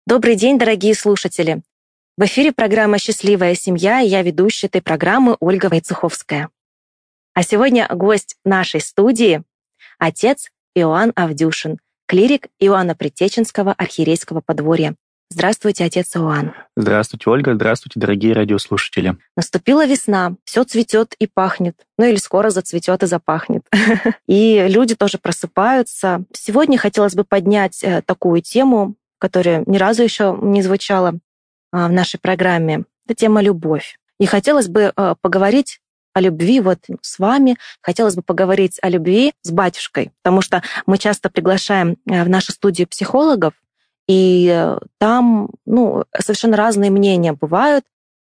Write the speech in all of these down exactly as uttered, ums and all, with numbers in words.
Добрый день, дорогие слушатели! В эфире программа «Счастливая семья» и я ведущая этой программы Ольга Войцеховская. А сегодня гость нашей студии — отец Иоанн Авдюшин, клирик Иоанно-Предтеченского архиерейского подворья. Здравствуйте, отец Иоанн. Здравствуйте, Ольга. Здравствуйте, дорогие радиослушатели. Наступила весна, все цветет и пахнет. Ну или скоро зацветет и запахнет. И люди тоже просыпаются. Сегодня хотелось бы поднять такую тему, которая ни разу еще не звучала в нашей программе. Это тема «Любовь». И хотелось бы поговорить о любви вот с вами, хотелось бы поговорить о любви с батюшкой, потому что мы часто приглашаем в нашу студию психологов, и там ну, совершенно разные мнения бывают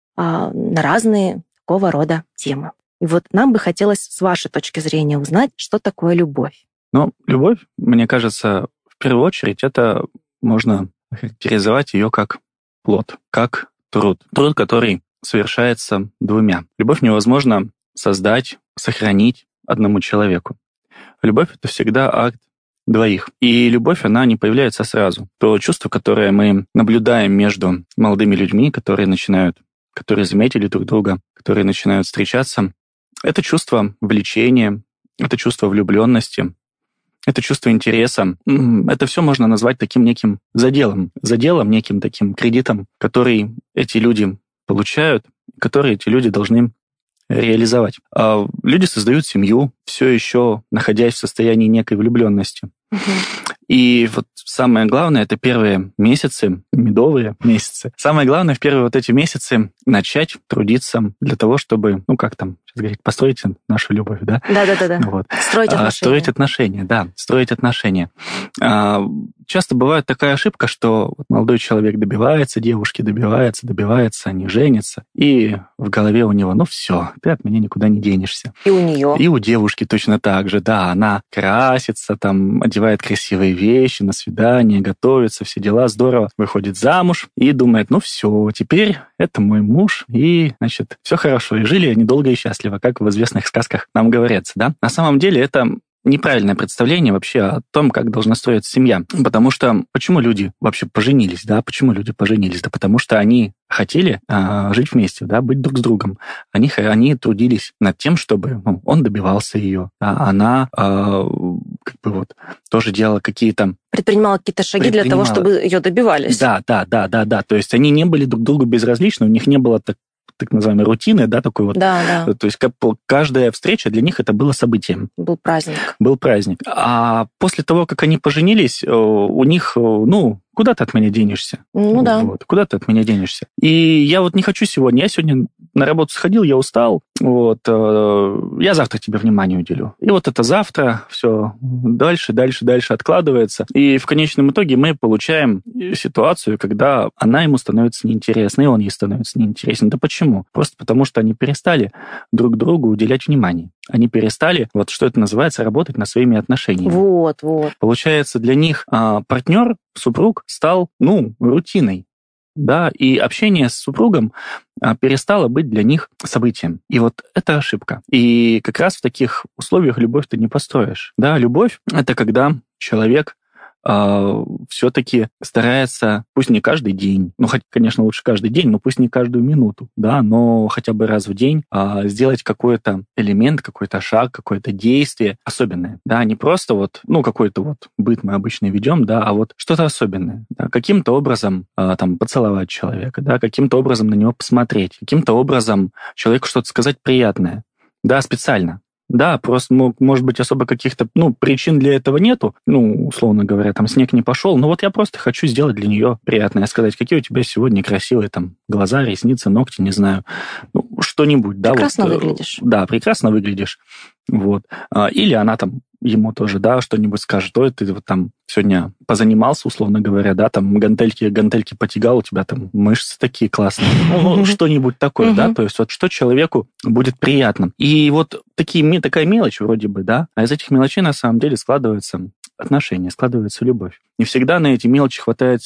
а, на разные такого рода темы. И вот нам бы хотелось с вашей точки зрения узнать, что такое любовь. Ну, любовь, мне кажется, в первую очередь, это можно характеризовать ее как плод, как труд. Труд, который совершается двумя. Любовь невозможно создать, сохранить одному человеку. Любовь — это всегда акт двоих. И любовь, она не появляется сразу. То чувство, которое мы наблюдаем между молодыми людьми, которые начинают, которые заметили друг друга, которые начинают встречаться, это чувство влечения, это чувство влюбленности, это чувство интереса. Это все можно назвать таким неким заделом. Заделом, неким таким кредитом, который эти люди получают, который эти люди должны реализовать. А люди создают семью, все еще находясь в состоянии некой влюбленности. Uh-huh. И вот самое главное, это первые месяцы, медовые месяцы. Самое главное в первые вот эти месяцы начать трудиться для того, чтобы, ну как там, сейчас говорить, построить нашу любовь, да? Да-да-да. Вот. Строить отношения. А, строить отношения, да, строить отношения. А, часто бывает такая ошибка, что молодой человек добивается, девушки добиваются, добиваются, они женятся, и в голове у него, ну все, ты от меня никуда не денешься. И у нее. И у девушки точно так же, да, она красится, там, одевает красивые вещи, на свидание, готовится, все дела, здорово, выходит замуж и думает, ну все, теперь это мой муж, и, значит, все хорошо. И жили они долго и счастливо, как в известных сказках нам говорится, да. На самом деле это неправильное представление вообще о том, как должна строиться семья. Потому что почему люди вообще поженились, да? Почему люди поженились? Да потому что они хотели а, жить вместе, да, быть друг с другом. Они, они трудились над тем, чтобы ну, он добивался ее, а она а, как бы вот тоже делала какие-то... Предпринимала какие-то шаги предпринимала... для того, чтобы ее добивались. Да, да, да, да, да. То есть они не были друг другу безразличны, у них не было так так называемой рутины, да, такой вот. Да, да. То есть каждая встреча для них это было событием. Был праздник. Был праздник. А после того, как они поженились, у них, ну, куда ты от меня денешься? Ну да. Вот. Куда ты от меня денешься? И я вот не хочу сегодня. Я сегодня на работу сходил, я устал. Вот. Я завтра тебе внимание уделю. И вот это завтра все дальше, дальше, дальше откладывается. И в конечном итоге мы получаем ситуацию, когда она ему становится неинтересна, и он ей становится неинтересен. Да почему? Просто потому, что они перестали друг другу уделять внимание. Они перестали, вот что это называется, работать над своими отношениями. Вот, вот. Получается, для них а, партнер, супруг стал, ну, рутиной, да, и общение с супругом а, перестало быть для них событием. И вот это ошибка. И как раз в таких условиях любовь ты не построишь. Да, любовь — это когда человек все-таки старается, пусть не каждый день, ну, хоть, конечно, лучше каждый день, но пусть не каждую минуту, да, но хотя бы раз в день а, сделать какой-то элемент, какой-то шаг, какое-то действие особенное, да, не просто вот, ну, какой-то вот быт мы обычно ведем, да, а вот что-то особенное, да, каким-то образом а, там поцеловать человека, да, каким-то образом на него посмотреть, каким-то образом человеку что-то сказать приятное, да, специально. Да, просто, может быть, особо каких-то, ну, причин для этого нету. Ну, условно говоря, там снег не пошел. Но вот я просто хочу сделать для нее приятное. Сказать, какие у тебя сегодня красивые там глаза, ресницы, ногти, не знаю. Ну, что-нибудь, да. Прекрасно вот, выглядишь. Да, прекрасно выглядишь. Вот. Или она там ему тоже, да, что-нибудь скажет, ой, ты вот там сегодня позанимался, условно говоря, да, там гантельки, гантельки потягал, у тебя там мышцы такие классные. Ну, что-нибудь такое, да, то есть вот что человеку будет приятно. И вот такие, такая мелочь вроде бы, да, а из этих мелочей на самом деле складываются отношения, складывается любовь. Не всегда на эти мелочи хватает сил.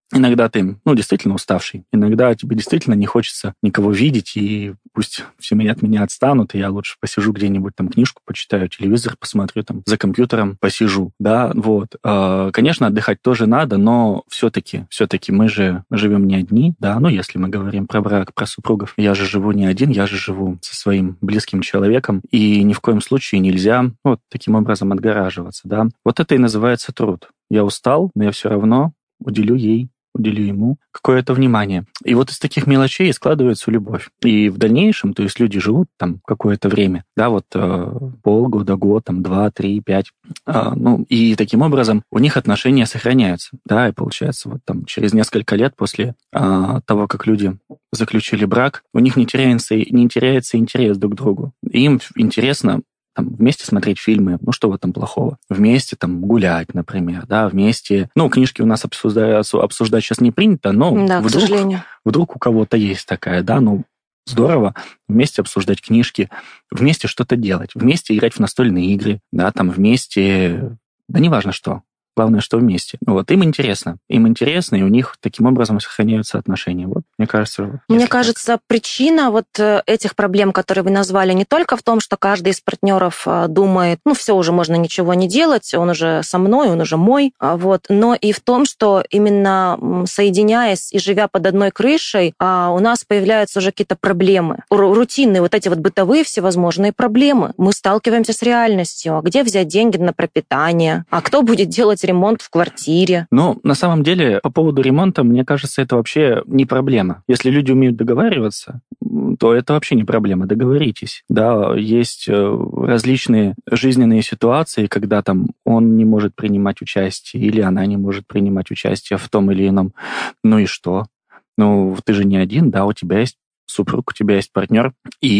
Иногда ты, ну, действительно уставший. Иногда тебе действительно не хочется никого видеть, и пусть все меня от меня отстанут, и я лучше посижу где-нибудь, там, книжку почитаю, телевизор посмотрю, там, за компьютером посижу, да, вот. Конечно, отдыхать тоже надо, но все-таки, все-таки мы же живем не одни, да, ну, если мы говорим про брак, про супругов. Я же живу не один, я же живу со своим близким человеком, и ни в коем случае нельзя вот таким образом отгораживаться, да. Вот это и называется труд. Я устал, но я все равно уделю ей уделю ему какое-то внимание. И вот из таких мелочей складывается любовь. И в дальнейшем, то есть люди живут там какое-то время, да, вот э, полгода, год, там, два, три, пять, э, ну, и таким образом у них отношения сохраняются, да, и получается вот там через несколько лет после э, того, как люди заключили брак, у них не теряется, не теряется интерес друг к другу. Им интересно там, вместе смотреть фильмы, ну что в этом плохого? Вместе там гулять, например, да, вместе... Ну, книжки у нас обсуждать, обсуждать сейчас не принято, но да, вдруг, к сожалению. Вдруг у кого-то есть такая, да, ну, здорово вместе обсуждать книжки, вместе что-то делать, вместе играть в настольные игры, да, там вместе... Да неважно что. Главное, что вместе. Вот, им интересно. Им интересно, и у них таким образом сохраняются отношения. Вот, мне кажется... Мне кажется, так. Причина вот этих проблем, которые вы назвали, не только в том, что каждый из партнеров думает, ну, все, уже можно ничего не делать, он уже со мной, он уже мой, вот, но и в том, что именно соединяясь и живя под одной крышей, у нас появляются уже какие-то проблемы. Рутинные вот эти вот бытовые всевозможные проблемы. Мы сталкиваемся с реальностью. А где взять деньги на пропитание? А кто будет делать ремонт в квартире? Ну, на самом деле, по поводу ремонта, мне кажется, это вообще не проблема. Если люди умеют договариваться, то это вообще не проблема. Договоритесь. Да, есть различные жизненные ситуации, когда там он не может принимать участие или она не может принимать участие в том или ином. Ну и что? Ну, ты же не один, да, у тебя есть супруг, у тебя есть партнер,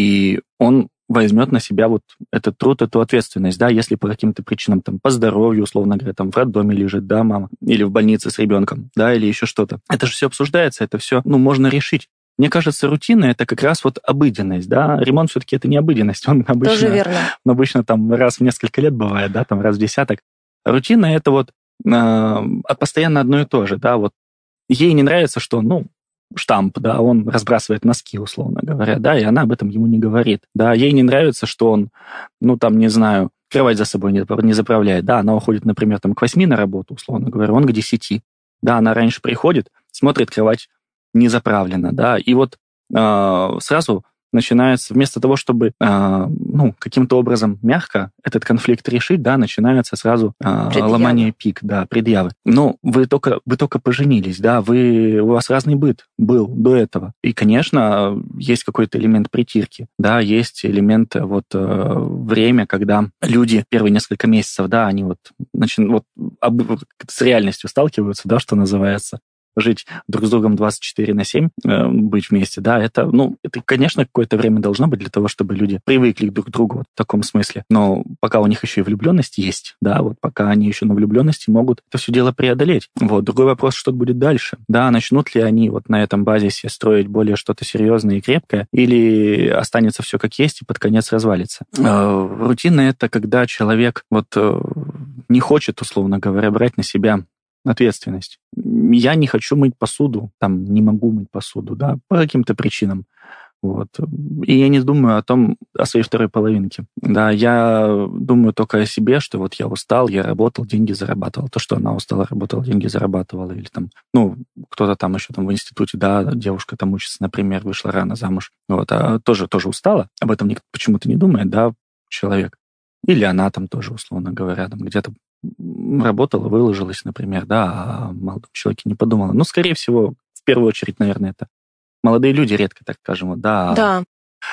и он возьмет на себя вот этот труд, эту ответственность, да, если по каким-то причинам, там, по здоровью, условно говоря, там, в роддоме лежит, да, мама, или в больнице с ребенком, да, или еще что-то. Это же все обсуждается, это все, ну, можно решить. Мне кажется, рутина — это как раз вот обыденность, да, ремонт все-таки это не обыденность, он обычно... Тоже верно. Он обычно там раз в несколько лет бывает, да, там раз в десяток. Рутина — это вот э, постоянно одно и то же, да, вот ей не нравится, что, ну, штамп, да, он разбрасывает носки, условно говоря, да, и она об этом ему не говорит, да, ей не нравится, что он, ну, там, не знаю, кровать за собой не, не заправляет, да, она уходит, например, там, к восьми на работу, условно говоря, он к десяти, да, она раньше приходит, смотрит, кровать не заправлена, да, и вот э, сразу начинается, вместо того, чтобы, э, ну, каким-то образом мягко этот конфликт решить, да, начинается сразу э, ломание пик, да, предъявы. Но вы только, вы только поженились, да, вы, у вас разный быт был до этого. И, конечно, есть какой-то элемент притирки, да, есть элемент вот э, время, когда люди первые несколько месяцев, да, они вот, начи... вот об... с реальностью сталкиваются, да, что называется. Жить друг с другом двадцать четыре на семь, э, быть вместе, да, это, ну, это, конечно, какое-то время должно быть для того, чтобы люди привыкли друг к другу вот в таком смысле. Но пока у них еще и влюбленность есть, да, вот пока они еще на влюбленности могут это все дело преодолеть. Вот, другой вопрос, что будет дальше. Да, начнут ли они вот на этом базисе строить более что-то серьезное и крепкое, или останется все как есть и под конец развалится. Э, рутина — это когда человек вот э, не хочет, условно говоря, брать на себя ответственность. Я не хочу мыть посуду, там, не могу мыть посуду, да, по каким-то причинам. Вот. И я не думаю о том, о своей второй половинке. Да, я думаю только о себе, что вот я устал, я работал, деньги зарабатывал. То, что она устала, работала, деньги зарабатывала. Или там, ну, кто-то там еще там в институте, да, девушка там учится, например, вышла рано замуж. Вот, а тоже, тоже устала. Об этом никто почему-то не думает, да, человек. Или она там тоже, условно говоря, там где-то работала, выложилась, например, да, а о молодом человеке не подумала. Ну, скорее всего, в первую очередь, наверное, это молодые люди редко, так скажем, вот, да, да.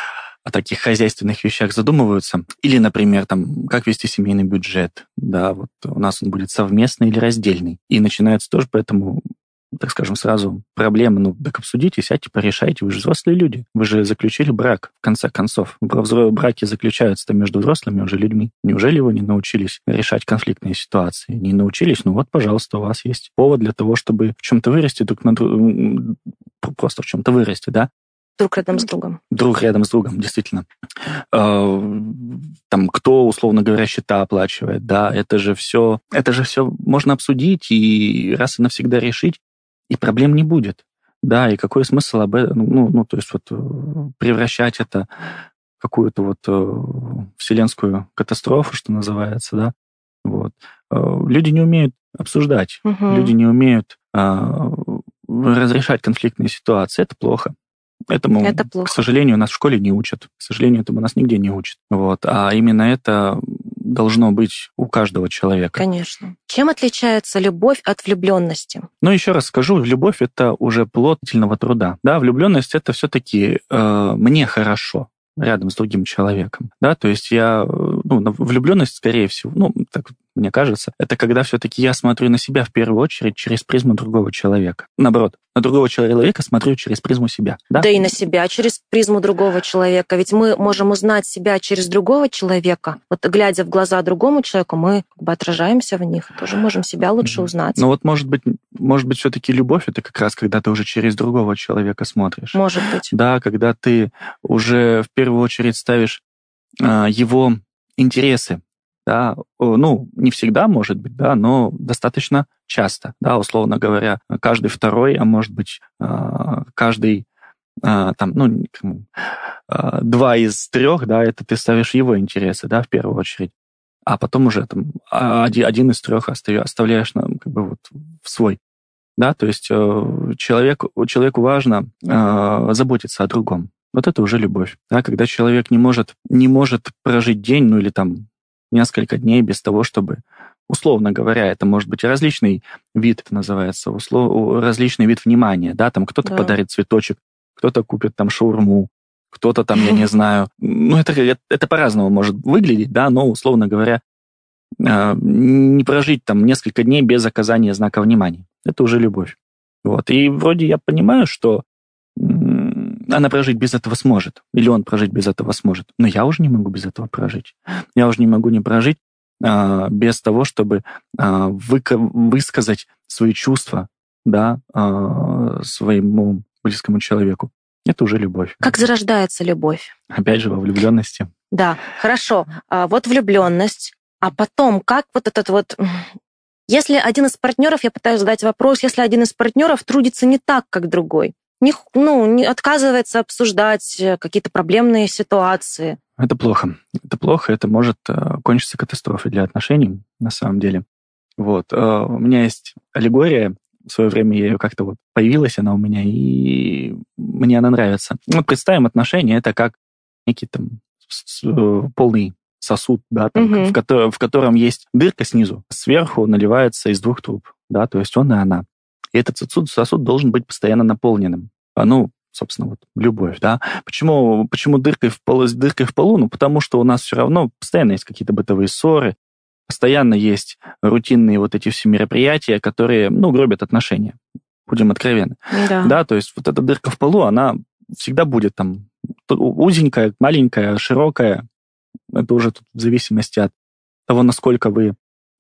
о таких хозяйственных вещах задумываются. Или, например, там, как вести семейный бюджет, да, вот у нас он будет совместный или раздельный. И начинается тоже поэтому, так скажем, сразу проблемы. Ну, так обсудите, сядьте, порешайте. Вы же взрослые люди. Вы же заключили брак, в конце концов. Браки заключаются-то между взрослыми уже людьми. Неужели вы не научились решать конфликтные ситуации? Не научились? Ну вот, пожалуйста, у вас есть повод для того, чтобы в чем-то вырасти друг на друга, просто в чем-то вырасти, да? Друг рядом с другом. Друг рядом с другом, действительно. Там, кто, условно говоря, счета оплачивает, да, это же все, это же все можно обсудить и раз и навсегда решить. и проблем не будет. Да, и какой смысл об этом, ну, ну, то есть вот превращать это в какую-то вот э, вселенскую катастрофу, что называется, да. Вот. Э, люди не умеют обсуждать, Угу. люди не умеют э, разрешать конфликтные ситуации. Это плохо. Этому, Это плохо. к сожалению, нас в школе не учат. К сожалению, этому нас нигде не учат. Вот. А именно это должно быть у каждого человека. Конечно. Чем отличается любовь от влюбленности? Но еще раз скажу, любовь — это уже плод длительного труда. Да, влюбленность — это все-таки э, мне хорошо рядом с другим человеком. Да, то есть я, ну, влюбленность, скорее всего, ну, так мне кажется, это когда все-таки я смотрю на себя в первую очередь через призму другого человека. Наоборот, на другого человека смотрю через призму себя. Да, да и на себя через призму другого человека. Ведь мы можем узнать себя через другого человека. Вот глядя в глаза другому человеку, мы как бы отражаемся в них, тоже можем себя лучше узнать. Ну вот, может быть, может быть, все-таки любовь — это как раз когда ты уже через другого человека смотришь. Может быть. Да, когда ты уже в первую очередь ставишь а, его интересы. Да, ну, не всегда, может быть, да, но достаточно часто, да, условно говоря, каждый второй, а может быть, каждый, там, ну, два из трех, да, это ты ставишь его интересы, да, в первую очередь, а потом уже там один из трех оставляешь, как бы, вот в свой, да, то есть человек, человеку важно заботиться о другом. Вот это уже любовь, да, когда человек не может, не может прожить день, ну, или там несколько дней без того, чтобы, условно говоря, это может быть различный вид, это называется, услов... различный вид внимания, да, там кто-то да. подарит цветочек, кто-то купит там шаурму, кто-то там, я не знаю, ну, это, это по-разному может выглядеть, да, но, условно говоря, не прожить там несколько дней без оказания знака внимания. Это уже любовь. Вот, и вроде я понимаю, что она прожить без этого сможет, или он прожить без этого сможет. Но я уже не могу без этого прожить. Я уже не могу не прожить а, без того, чтобы а, вы, высказать свои чувства, да, а, своему близкому человеку. Это уже любовь. Как зарождается любовь? Опять же, во влюбленности. Да, хорошо. А, вот влюбленность, а потом как вот этот вот... Если один из партнеров, я пытаюсь задать вопрос, если один из партнеров трудится не так, как другой, Не, ну, не отказывается обсуждать какие-то проблемные ситуации. Это плохо. Это плохо, это может uh, кончиться катастрофой для отношений, на самом деле. Вот. Uh, у меня есть аллегория, в свое время я ее как-то вот появилась, она у меня, и мне она нравится. Вот представим отношения, это как некий там с, с, полный сосуд, да, там, угу. в, ко- в котором есть дырка снизу, сверху наливается из двух труб, да, то есть он и она. И этот сосуд, сосуд должен быть постоянно наполненным. Ну, собственно, вот любовь, да. Почему, почему дыркой в полу, дыркой в полу? Ну, потому что у нас все равно постоянно есть какие-то бытовые ссоры, постоянно есть рутинные вот эти все мероприятия, которые, ну, гробят отношения. Будем откровенны. Да. Да, то есть вот эта дырка в полу, она всегда будет там узенькая, маленькая, широкая. Это уже тут в зависимости от того, насколько вы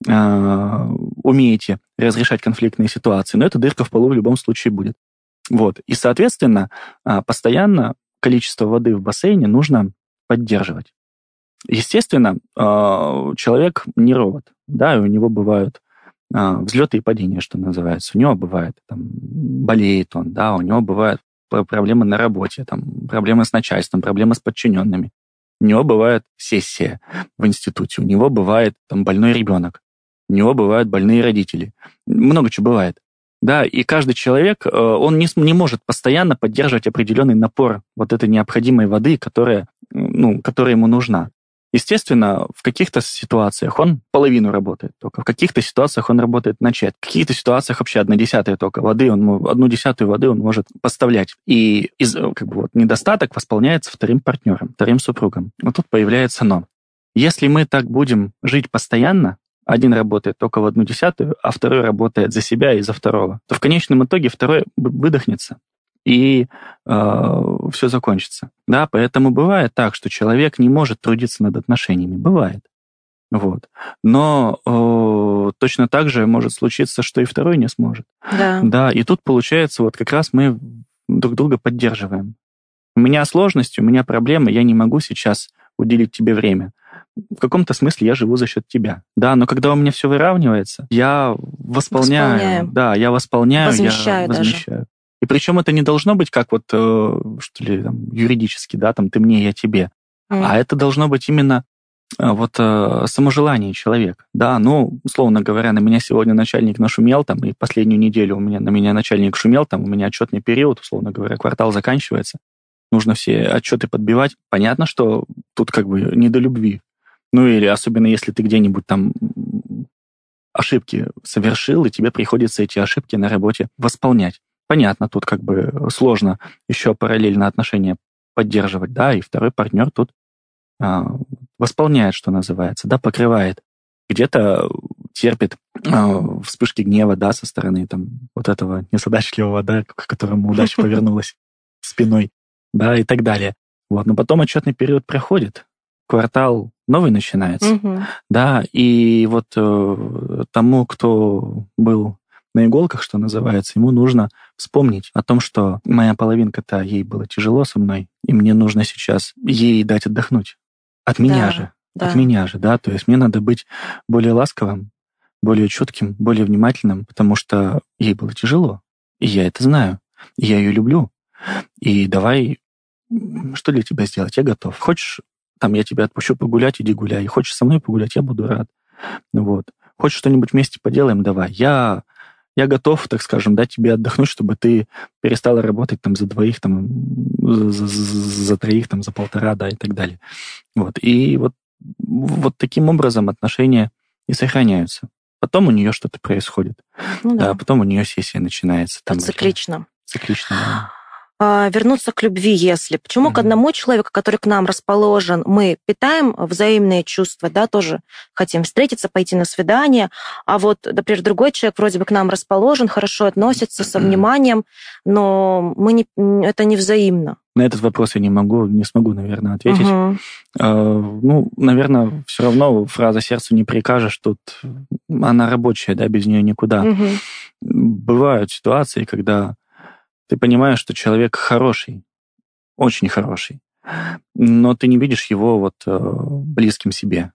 умеете разрешать конфликтные ситуации, но эта дырка в полу в любом случае будет. Вот. И, соответственно, постоянно количество воды в бассейне нужно поддерживать. Естественно, человек не робот, да, и у него бывают взлеты и падения, что называется. У него бывает, там, болеет он, да, у него бывают проблемы на работе, там, проблемы с начальством, проблемы с подчиненными. У него бывает сессия в институте, у него бывает там больной ребенок, у него бывают больные родители. Много чего бывает. Да, и каждый человек, он не, не может постоянно поддерживать определенный напор вот этой необходимой воды, которая, ну, которая ему нужна. Естественно, в каких-то ситуациях он половину работает только, в каких-то ситуациях он работает на четверть, в каких-то ситуациях вообще одна десятая только воды, он, одну десятую воды он может поставлять. И из, как бы, вот, недостаток восполняется вторым партнером, вторым супругом. Вот тут появляется но. Если мы так будем жить постоянно, один работает только в одну десятую, а второй работает за себя и за второго, то в конечном итоге второй выдохнется, и э, все закончится. Да, поэтому бывает так, что человек не может трудиться над отношениями. Бывает. Вот. Но э, точно так же может случиться, что и второй не сможет. Да. Да, и тут получается, вот как раз мы друг друга поддерживаем. У меня сложности, у меня проблемы, я не могу сейчас уделить тебе время. в каком-то смысле я живу за счет тебя. Да, но когда у меня все выравнивается, я восполняю. Восполняем. Да, я восполняю, Возмещаю я даже. возмещаю. И причем это не должно быть как вот, э, что ли, там, юридически, да, там, ты мне, я тебе. Mm. А это должно быть именно э, вот э, само желание человека. Да, ну, условно говоря, на меня сегодня начальник нашумел, там, и последнюю неделю у меня, на меня начальник шумел, там, у меня отчетный период, условно говоря, квартал заканчивается, нужно все отчеты подбивать. Понятно, что тут как бы не до любви. Ну, или особенно если ты где-нибудь там ошибки совершил, и тебе приходится эти ошибки на работе восполнять. Понятно, тут как бы сложно еще параллельно отношения поддерживать, да, и второй партнер тут а, восполняет, что называется, да, покрывает. Где-то терпит а, вспышки гнева, да, со стороны там вот этого незадачливого, да, к которому удача повернулась спиной, да, и так далее. Вот, но потом отчетный период проходит, квартал новый начинается, Мгм. да, и вот э, тому, кто был на иголках, что называется, ему нужно вспомнить о том, что моя половинка-то, ей было тяжело со мной, и мне нужно сейчас ей дать отдохнуть. От меня Да, же, да. от меня же, да, то есть мне надо быть более ласковым, более чутким, более внимательным, потому что ей было тяжело, и я это знаю, и я ее люблю, и давай, м, что для тебя сделать, я готов. Хочешь, там, я тебя отпущу погулять, иди гуляй, хочешь со мной погулять, я буду рад, вот. Хочешь что-нибудь вместе поделаем, давай, я... Я готов, так скажем, дать тебе отдохнуть, чтобы ты перестала работать там за двоих, там, за, за- за троих, там, за полтора, да, и так далее. Вот. И вот, вот таким образом отношения и сохраняются. Потом у нее что-то происходит. Ну Да, да, потом у нее сессия начинается. Там, или циклично. циклично, да. А, вернуться к любви, если. Почему к Мгм. одному человеку, который к нам расположен, мы питаем взаимные чувства, да, тоже хотим встретиться, пойти на свидание, а вот, например, другой человек вроде бы к нам расположен, хорошо относится, со вниманием, но мы не, это не взаимно. На этот вопрос я не могу, не смогу, наверное, ответить. Мгм. Э, Ну, наверное, все равно фраза «сердцу не прикажешь» тут, она рабочая, да, без нее никуда. Мгм. Бывают ситуации, когда ты понимаешь, что человек хороший, очень хороший, но ты не видишь его вот э, близким себе.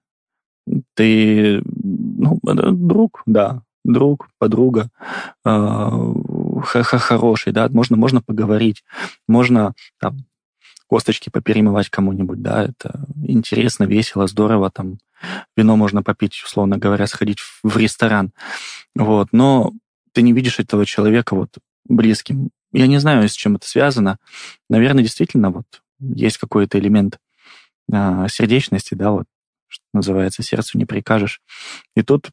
Ты, ну, это друг, да, друг, подруга, э, х- х- хороший, да, можно, можно поговорить, можно там косточки поперемывать кому-нибудь, да, это интересно, весело, здорово, там, вино можно попить, условно говоря, сходить в в ресторан, вот, но ты не видишь этого человека вот близким. Я не знаю, с чем это связано. Наверное, действительно, вот есть какой-то элемент а, сердечности, да, вот, что называется, сердцу не прикажешь. И тут,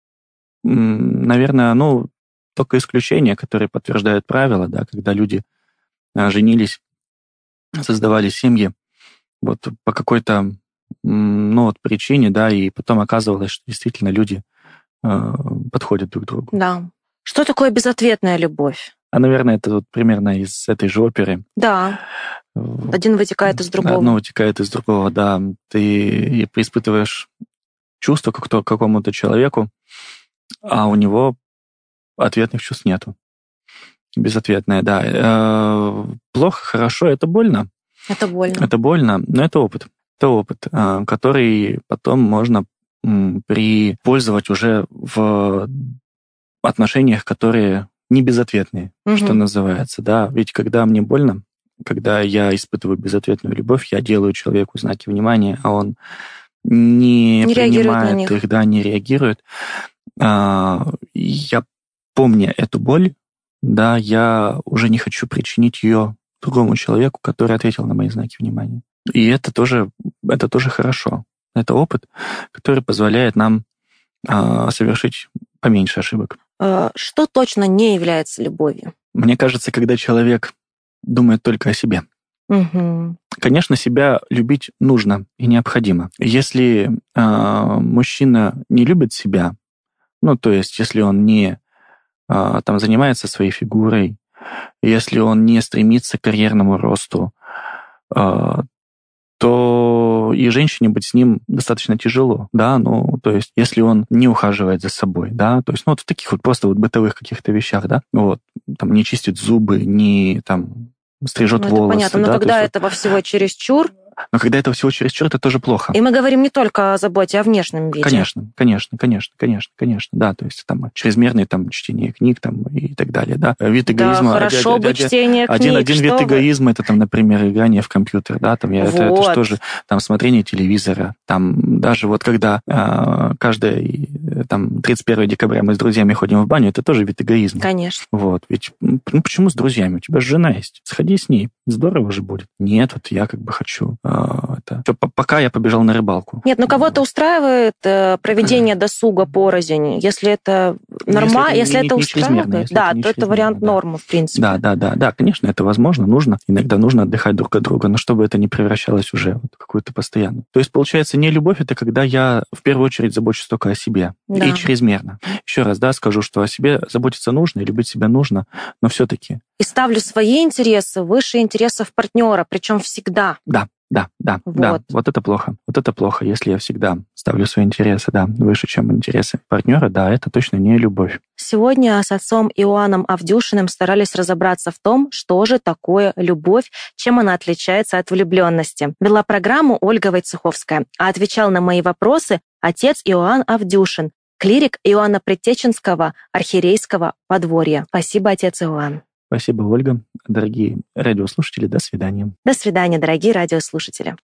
м, наверное, ну, только исключения, которые подтверждают правила, да, когда люди а, женились, создавали семьи, вот по какой-то, м, ну, вот причине, да, и потом оказывалось, что действительно люди а, подходят друг к другу. Да. Что такое безответная любовь? А, наверное, это вот примерно из этой же оперы. Да, один вытекает из другого. Одно вытекает из другого, да. Ты испытываешь чувство к кто- к какому-то человеку, а у него ответных чувств нету. Безответное, да. Э, Плохо, хорошо, это больно. Это больно. Это больно, но это опыт. Это опыт, а, который потом можно м, припользовать уже в отношениях, которые не безответные, Мгм. что называется, да. Ведь когда мне больно, когда я испытываю безответную любовь, я делаю человеку знаки внимания, а он не, Не реагирует на принимает них. их, да, не реагирует. А, я, помня эту боль, да, я уже не хочу причинить ее другому человеку, который ответил на мои знаки внимания. И это тоже, это тоже хорошо. Это опыт, который позволяет нам а, совершить поменьше ошибок. Э, Что точно не является любовью? Мне кажется, когда человек думает только о себе. Мгм. Конечно, себя любить нужно и необходимо. Если а, мужчина не любит себя, ну, то есть, если он не а, там занимается своей фигурой, если он не стремится к карьерному росту, а, то и женщине быть с ним достаточно тяжело, да, ну, то есть, если он не ухаживает за собой, да, то есть, ну, вот в таких вот просто вот бытовых каких-то вещах, да, вот, там, не чистит зубы, не, там, стрижет Ну, это волосы, понятно. Но да, то когда есть, вот, этого всего чересчур, Но когда это всего чересчур, это тоже плохо. И мы говорим не только о заботе о внешнем виде. Конечно, конечно, конечно, конечно, конечно, да, то есть там чрезмерное там чтение книг там и так далее, да. Вид эгоизма. Да, хорошо бы чтение книг. Один, один вид эгоизма, это там, например, играние в компьютер, да, там я, вот. это, это же тоже там смотрение телевизора, там даже вот когда э, каждое там тридцать первого декабря мы с друзьями ходим в баню, это тоже вид эгоизма. Конечно. Вот, ведь ну почему с друзьями? У тебя же жена есть, сходи с ней, здорово же будет. Нет, вот я как бы хочу э, это. Все, пока я побежал на рыбалку. Нет, ну кого-то устраивает э, проведение досуга порознь, если это нормально, если, если это устраивает, если да, это то это вариант да. нормы, в принципе. Да, да, да, да, конечно, это возможно, нужно. Иногда нужно отдыхать друг от друга, но чтобы это не превращалось уже в какую-то постоянную. То есть, получается, не любовь, это когда я в первую очередь забочусь только о себе. Да. И чрезмерно. Еще раз, да, скажу, что о себе заботиться нужно, и любить себя нужно, но все-таки. И ставлю свои интересы выше интересов партнера, причем всегда. Да. Да, да, вот. да, вот это плохо. Вот это плохо, если я всегда ставлю свои интересы, да, выше, чем интересы партнера, да, это точно не любовь. Сегодня с отцом Иоанном Авдюшиным старались разобраться в том, что же такое любовь, чем она отличается от влюбленности. Вела программу Ольга Войцеховская, а отвечал на мои вопросы отец Иоанн Авдюшин, клирик Иоанна-Предтеченского архиерейского подворья. Спасибо, отец Иоанн. Спасибо, Ольга. Дорогие радиослушатели, до свидания. До свидания, дорогие радиослушатели.